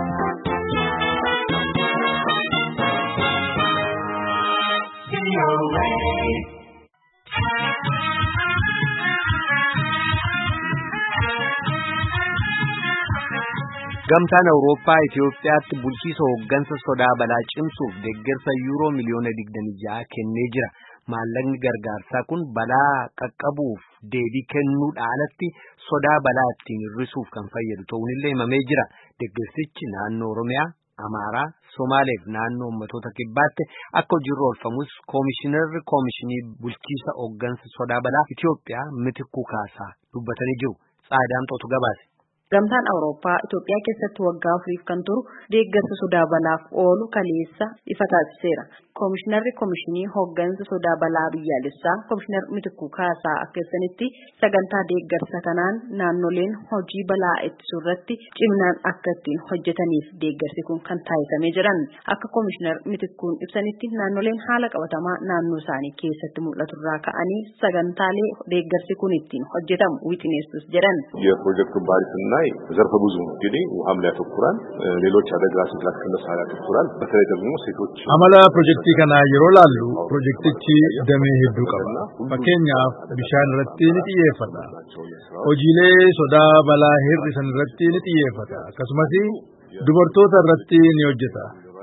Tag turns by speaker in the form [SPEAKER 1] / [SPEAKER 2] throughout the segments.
[SPEAKER 1] Gamtaan Awurooppaa Itoophiyaatti bulchiisa hooggansa sodaa balaa cimsuuf deeggarsa yuuroo miliyoona 26 kennee jira. Maallaqni gargaarsaa kun balaa qaqqabuuf deebii kennuudhaan alatti sodaa balaa ittiin hir'isuuf kan fayyadu ta'uunillee himamee jira. Deeggarsichi naannoo Oromiyaa, Amaaraa, Somaalee fi naannoo uummattoota kibbaatti akka hojiirra oolfamus koomishinarri koomishinii bulchiisa hooggansa sodaa balaa Itoophiyaa Mitikuu Kaasaa dubbatanii jiru. Tsaadaamxootu gabaase.
[SPEAKER 2] Gamtaan Awurooppaa Itoophiyaa keessatti waggaa 4 kan turu deeggarsa sodaa balaaf oolu kaleessa ifa taasiseera. Koomishinarri koomishinii hooggansa sodaa balaa biyyaalessaa Koomishinar Mitikuu Kaasaa akka ibsanitti sagantaa deeggarsa kanaan naannoleen hojii balaa ittisuu irratti ciminaan akka ittiin hojjetaniif deeggarsi kun kan taasifamee jiran. Akka Koomishinar Mitikuun ibsanitti naannoleen haala qabatamaa naannoo isaanii keessatti mul'atu irraa ka'anii sagantaalee deeggarsi kun ittiin hojjetamu wixineessus jedhan.
[SPEAKER 3] የፕሮጀክቱን ባሪስና ዘርፈ ብዙ ነው እንግዲህ ውሃም ላይ ያተኩራል ሌሎች አደጋ ስጋት መሳሪያ ያተኩራል በተለይ ደግሞ ሴቶች
[SPEAKER 4] አመላ ፕሮጀክቲ ከና ይሮላሉ ፕሮጀክቲቺ ደሜ ሄዱ ቀባ ፈከኛፍ ቢሻን ረቲ ንጥየፈታ ሆጂሌ ሶዳ በላ ሂርሰን ረቲ ንጥየፈታ ከስመሲ ዱበርቶታ ረቲ ኒዮጀታ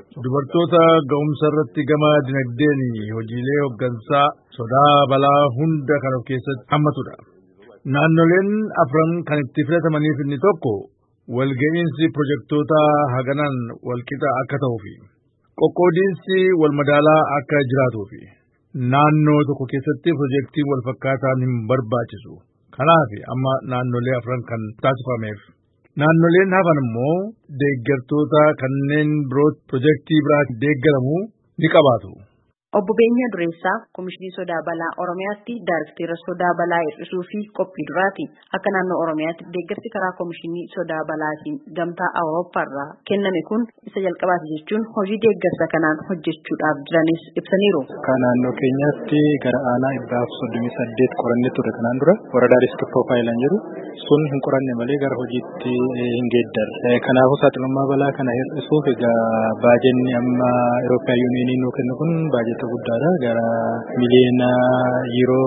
[SPEAKER 4] ዱበርቶታ ገውምሰ ረቲ ገማ ዲነግዴኒ ሆጂሌ ሆገንሳ ሶዳ በላ ሁንደ ከነፍ ኬሰት አመቱዳ naannoleen afran kan itti filatamaniif inni tokko walga'iinsi pirojektoota haganan walqixa akka ta'uu fi qoqqoodiinsi walmadaalaa akka jiraatuu fi naannoo tokko keessatti pirojektiin walfakkaataan hin barbaachisu. Kanaaf amma naannolee afran kan taasifameef naannoleen hafan immoo deeggartoota kanneen biroo pirojektii biraa deeggaramu ni qabaatu.
[SPEAKER 2] Obbo Beenyaa Dureessaa Koomishinii Sodaa Balaa Oromiyaatti Daayirektara Sodaa Balaa Hir'isuu fi Qophii Duraati. Akka naannoo Oromiyaatti deeggarsi karaa Koomishinii Sodaa Balaatiin Gamtaa Awurooppaarraa kenname kun isa jalqabaati jechuun hojii deeggarsa kanaan hojjechuudhaaf jiranis ibsaniiru.
[SPEAKER 5] Kan naannoo keenyaatti gara aanaa 138 qorannee ture kanaan dura waradaa risk profiilaan jedhu sun hin qoranne malee gara hojiitti hin geeddarre. Kanaafuu saaxilummaa balaa kana hir'isuuf egaa baajenni amma Eurooppiyaan Yuuniyooniin nuu kennu kun baajeta guddaadha gara miliyoona yuuroo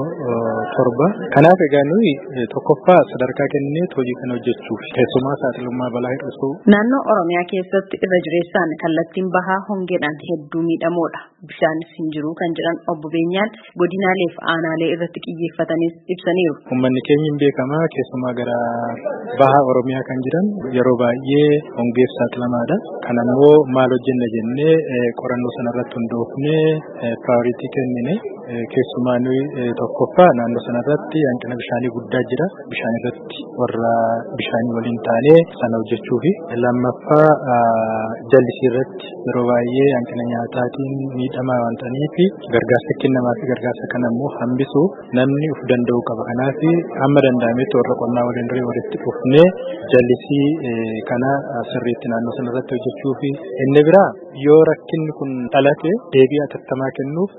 [SPEAKER 5] 7. Kanaaf egaa nuyi tokkoffaa sadarkaa kennee hojii kana hojjechuuf keessumaa saaxilummaa balaa hir'isuu.
[SPEAKER 2] Naannoo Oromiyaa keessatti irra jireessaan kallattiin bahaa hongeedhaan hedduu miidhamoodha. Bishaanis hin jiru kan jedhan Obbo Beenyaan godinaalee fi aanaalee irratti xiyyeeffatanis ibsaniiru.
[SPEAKER 5] Uummanni keenya hin beekamaa keessumaa gara bahaa Oromiyaa kan jiran yeroo baay'ee hongeef saaxilamaadha. Kana immoo maal hojjenna jennee qorannoo sanarratti hundoofnee priority kennine keessumaa nuyi tokkoffaa naannoo sanarratti hanqina bishaanii guddaa jira. Bishaan irratti warra bishaanii waliin taanee sana hojjechuu fi lammaffaa jallisii irratti yeroo baay'ee hanqina nyaataatiin miidhamaa waan ta'aniif gargaarsa kennamaa fi gargaarsa kana immoo hambisuu namni of danda'u qaba. Kanaaf amma danda'ametti warra qonnaa walitti dhufnee jallisii kana sirriitti naannoo sanarratti hojjechuu fi inni biraa yoo rakkinni kun dhalate deebii atattamaa kennuuf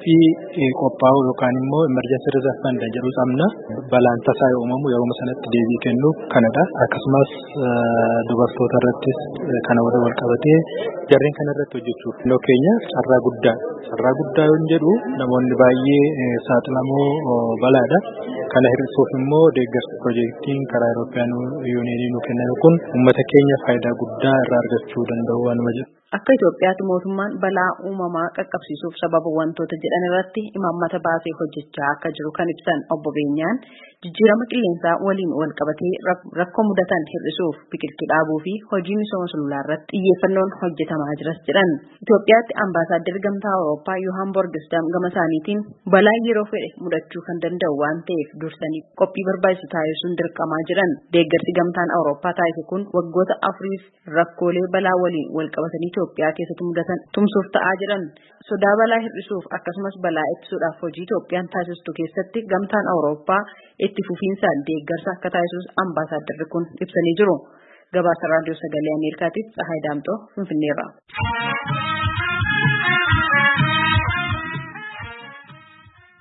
[SPEAKER 5] qophaa'u yookaan immoo emergency reserve fund jedhu qabna. Balaan tasaa yoo uumamu yeroo sanatti deebii kennuuf kanadha. Akkasumas dubartoota irrattis kana wal qabatee jarreen kana irratti hojjechuuf naannoo keenya carraa guddaa yoo jedhu namoonni baay'ee saaxilamoo balaadha. Kana hir'isuuf immoo deeggarsa pirojektiin karaa Eurooppiyaan Yuuniyoonii nu kenname kun uummata keenya faayidaa guddaa irraa argachuu danda'u waanuma jedhu.
[SPEAKER 2] Akka Itoophiyaatti mootummaan balaa uumamaa qaqqabsiisuuf sababa wantoota jedhan irratti imaammata baasee hojjechaa akka jiru kan ibsan Obbo Beenyaan jijjiirama qilleensaa waliin wal qabatee rakkoo mudatan hir'isuuf biqiltuu dhaabuu fi hojii misooma sululaa irratti xiyyeeffannoon hojjetamaa jiras jedhan. Itoophiyaatti ambaasaaddarri Gamtaa Awurooppaa Yohaan Borgesdam gama isaaniitiin balaa yeroo fedhe mudachuu kan danda'u waan ta'eef dursanii qophii barbaachisu taasisuun dirqamaa jiran. Deeggarsi Gamtaan Awurooppaa taasise kun waggoota 4f rakkoolee balaa waliin wal qabatanii Itoophiyaa keessatti mudatan tumsuuf ta'aa jiran. Sodaa balaa hir'isuuf akkasumas balaa ittisuudhaaf hojii Itoophiyaan taasistu keessatti Gamtaan Awurooppaa itti fufiinsaan deeggarsa akka taasisus ambaasaaddarri kun ibsanii jiru. Gabaasa Raadiyoo Sagalee Ameerikaatiif Tsahaay Daamxoo Finfinneerraa.